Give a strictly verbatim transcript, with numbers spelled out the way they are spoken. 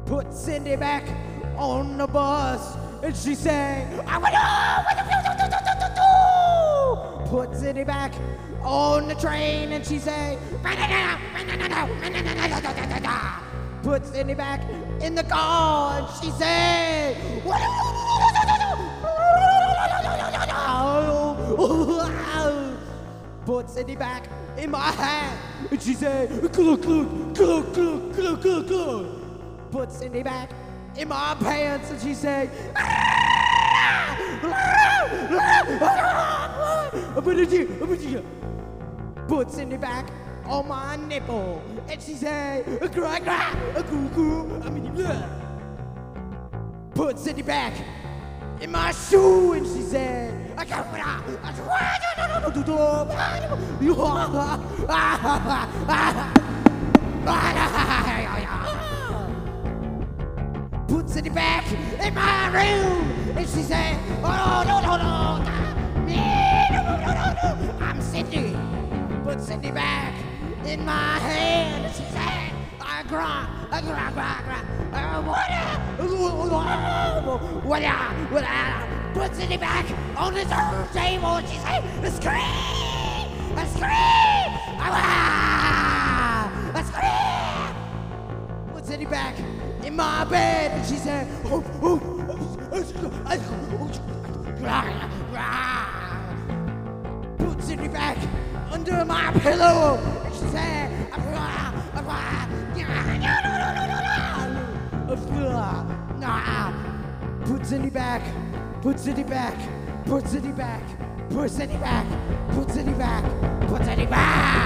put Cindy back on the bus, and she say, I want to put Cindy back on the train, and she say, put Cindy back in the car, and she say, put Cindy back in my hat, and she say, glug, glug, glug, glug, glug, glug, glug. Put Cindy back in my pants, and she say, put Cindy back on my nipple, and she say, cry, cry, goo, goo, I mean, put Cindy back in my shoe, and she said, I can't put Cindy back in my room, and she said, oh, no, no, no, no, no, no, no, no, I'm Cindy. Put Cindy back in my hand, and she said, I cry, I cry, cry, cry, what, what, put Cindy back on the table, and she said, scream, scream, scream. Put Cindy back in my bed, and she said, oh, oh, put Cindy back under my pillow, and she said, put Cindy back, put Cindy back, put Cindy back, put Cindy back, put Cindy back, put Cindy back.